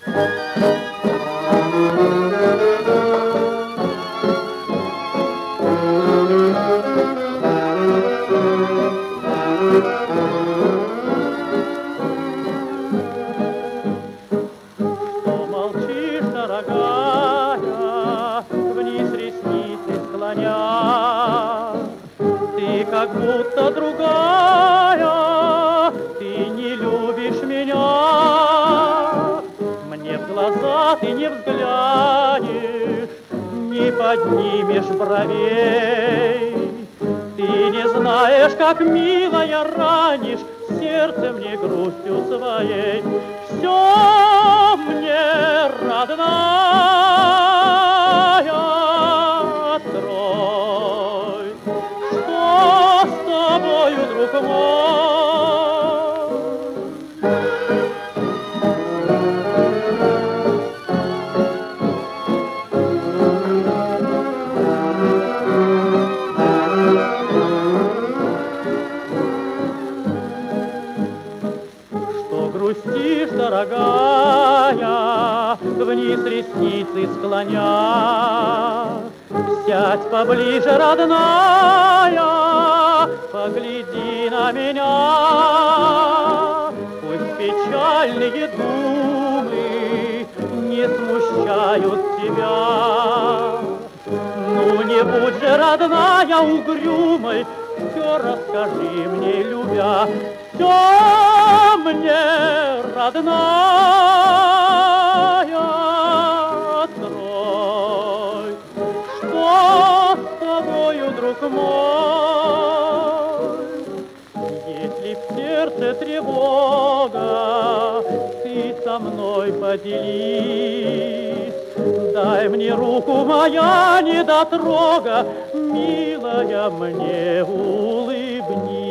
Что молчишь, дорогая, вниз ресницы склоня? Ты как будто другая, ты не любишь меня. Мне в глаза ты не взглянешь, не поднимешь бровей. Ты не знаешь, как, милая, ранишь сердце мне грустью своей. Все мне, родная, открой, что с тобою, друг мой? Грустишь, дорогая, вниз ресницы склоня. Сядь поближе, родная, погляди на меня. Пусть печальные думы не смущают тебя. Ну, не будь же, родная, угрюмой, все расскажи мне, любя, все мне, родная, открой, что с тобою, друг мой? Если в сердце тревога, ты со мной поделись. Дай мне руку, моя недотрога, милая, мне улыбнись.